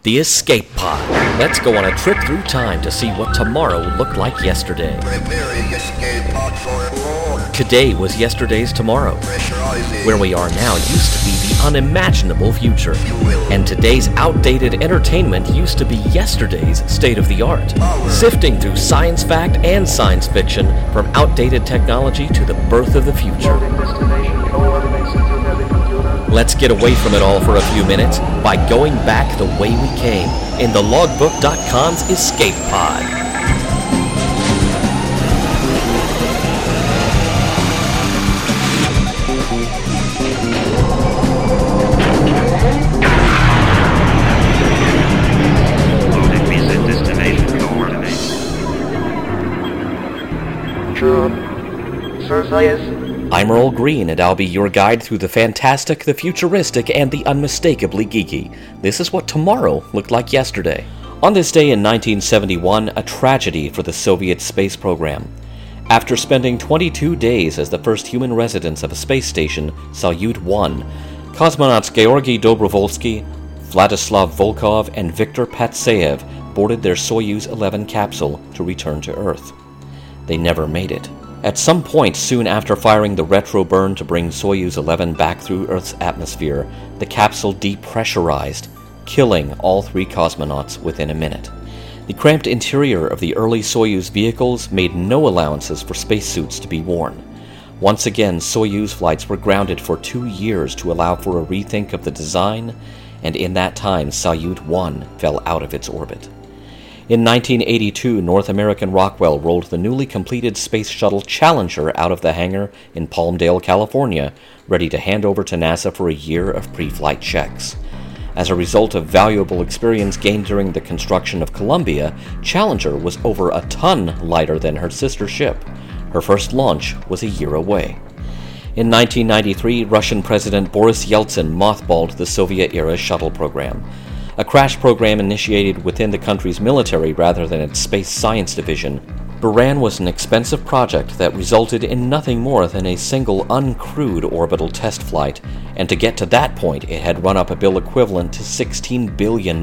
The Escape Pod. Let's go on a trip through time to see what tomorrow looked like yesterday. Preparing escape pod for launch. Today was yesterday's tomorrow. Pressurizing. Where we are now used to be the unimaginable future. And today's outdated entertainment used to be yesterday's state-of-the-art. Sifting through science fact and science fiction, from outdated technology to the birth of the future. Let's get away from it all for a few minutes by going back the way we came in the Logbook.com's Escape Pod. I'm Earl Green, and I'll be your guide through the fantastic, the futuristic, and the unmistakably geeky. This is what tomorrow looked like yesterday. On this day in 1971, a tragedy for the Soviet space program. After spending 22 days as the first human residents of a space station, Salyut-1, cosmonauts Georgy Dobrovolsky, Vladislav Volkov, and Viktor Patsayev boarded their Soyuz 11 capsule to return to Earth. They never made it. At some point soon after firing the retro burn to bring Soyuz 11 back through Earth's atmosphere, the capsule depressurized, killing all three cosmonauts within a minute. The cramped interior of the early Soyuz vehicles made no allowances for spacesuits to be worn. Once again, Soyuz flights were grounded for 2 years to allow for a rethink of the design, and in that time, Salyut-1 fell out of its orbit. In 1982, North American Rockwell rolled the newly completed Space Shuttle Challenger out of the hangar in Palmdale, California, ready to hand over to NASA for a year of pre-flight checks. As a result of valuable experience gained during the construction of Columbia, Challenger was over a ton lighter than her sister ship. Her first launch was a year away. In 1993, Russian President Boris Yeltsin mothballed the Soviet-era shuttle program. A crash program initiated within the country's military rather than its space science division, Buran was an expensive project that resulted in nothing more than a single uncrewed orbital test flight, and to get to that point it had run up a bill equivalent to $16 billion.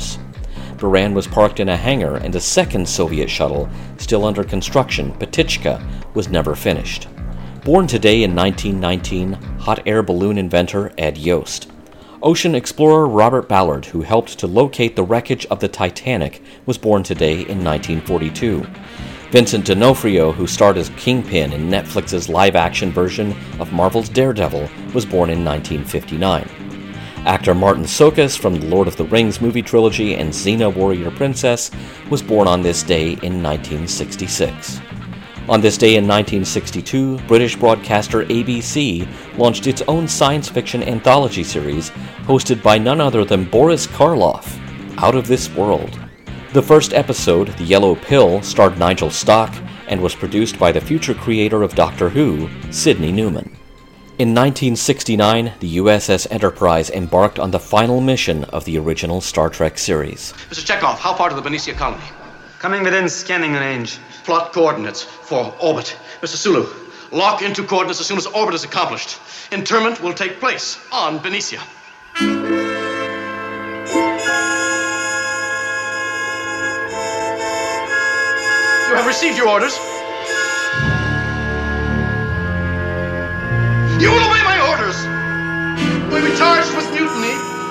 Buran was parked in a hangar, and a second Soviet shuttle, still under construction, Petichka, was never finished. Born today in 1919, hot air balloon inventor Ed Yost. Ocean explorer Robert Ballard, who helped to locate the wreckage of the Titanic, was born today in 1942. Vincent D'Onofrio, who starred as Kingpin in Netflix's live-action version of Marvel's Daredevil, was born in 1959. Actor Martin Sokas from the Lord of the Rings movie trilogy and Xena Warrior Princess was born on this day in 1966. On this day in 1962, British broadcaster ABC launched its own science fiction anthology series, hosted by none other than Boris Karloff, Out of This World. The first episode, The Yellow Pill, starred Nigel Stock and was produced by the future creator of Doctor Who, Sidney Newman. In 1969, the USS Enterprise embarked on the final mission of the original Star Trek series. Mr. Chekhov, how far to the Benicia colony? Coming within scanning range. Plot coordinates for orbit. Mr. Sulu, lock into coordinates as soon as orbit is accomplished. Interment will take place on Benicia. You have received your orders. You will obey my orders. You will be charged with mutiny.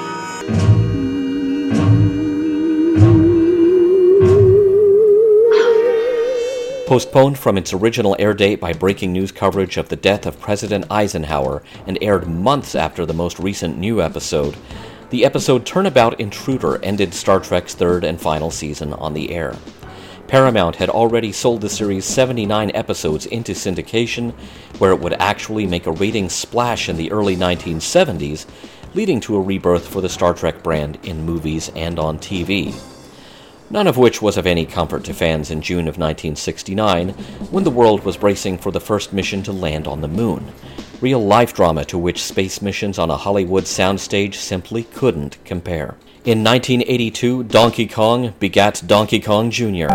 Postponed from its original air date by breaking news coverage of the death of President Eisenhower and aired months after the most recent new episode, the episode Turnabout Intruder ended Star Trek's third and final season on the air. Paramount had already sold the series' 79 episodes into syndication, where it would actually make a ratings splash in the early 1970s, leading to a rebirth for the Star Trek brand in movies and on TV. None of which was of any comfort to fans in June of 1969, when the world was bracing for the first mission to land on the moon. Real-life drama to which space missions on a Hollywood soundstage simply couldn't compare. In 1982, Donkey Kong begat Donkey Kong Jr.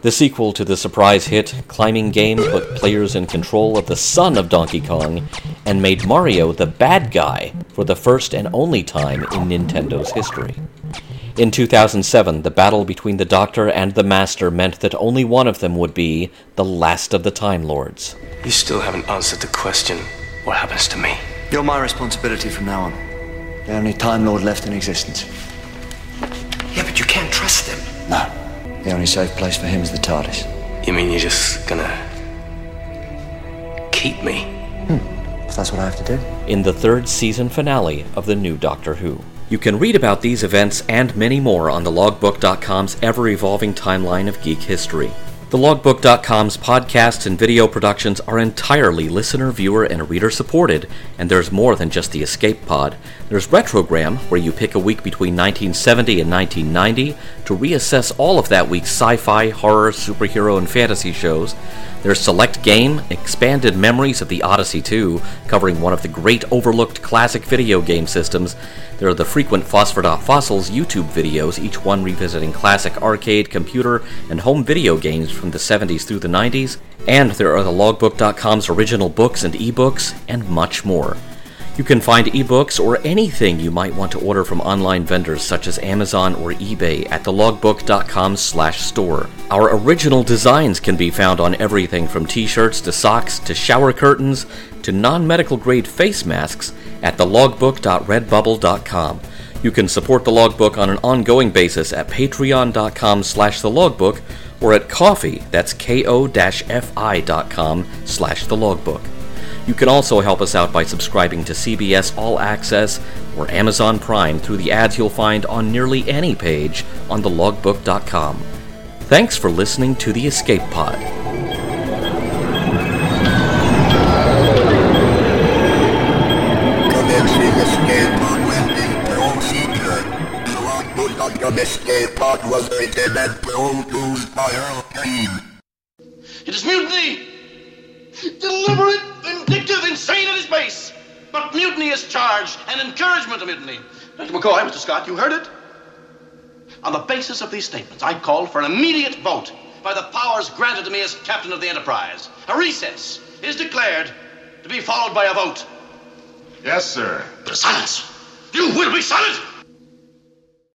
The sequel to the surprise hit climbing game put players in control of the son of Donkey Kong and made Mario the bad guy for the first and only time in Nintendo's history. In 2007, the battle between the Doctor and the Master meant that only one of them would be the last of the Time Lords. You still haven't answered the question, what happens to me? You're my responsibility from now on. The only Time Lord left in existence. Yeah, but you can't trust him. No. The only safe place for him is the TARDIS. You mean you're just gonna keep me? If that's what I have to do. In the third season finale of the new Doctor Who. You can read about these events and many more on thelogbook.com's ever-evolving timeline of geek history. Thelogbook.com's podcasts and video productions are entirely listener, viewer, and reader-supported, and there's more than just the Escape Pod. There's Retrogram, where you pick a week between 1970 and 1990 to reassess all of that week's sci-fi, horror, superhero, and fantasy shows. There's Select Game, Expanded Memories of the Odyssey 2, covering one of the great overlooked classic video game systems. There are the frequent Phosphor.Fossils YouTube videos, each one revisiting classic arcade, computer, and home video games from the 70s through the 90s. And there are the Logbook.com's original books and ebooks, and much more. You can find ebooks or anything you might want to order from online vendors such as Amazon or eBay at thelogbook.com/store. Our original designs can be found on everything from t-shirts to socks to shower curtains to non-medical grade face masks at thelogbook.redbubble.com. You can support The Logbook on an ongoing basis at patreon.com/thelogbook or at Ko-fi, that's ko-fi.com/thelogbook. You can also help us out by subscribing to CBS All Access or Amazon Prime through the ads you'll find on nearly any page on thelogbook.com. Thanks for listening to the Escape Pod. Commencing Escape Pod landing procedure. The Logbook.com Escape Pod was written and produced by Earl Kane. It is mutiny! Deliberate, vindictive, insane at its base. But mutiny is charged and encouragement to mutiny. Mr. McCoy, Mr. Scott, you heard it? On the basis of these statements, I call for an immediate vote by the powers granted to me as captain of the Enterprise. A recess is declared to be followed by a vote. Yes, sir. Silence! You will be silent!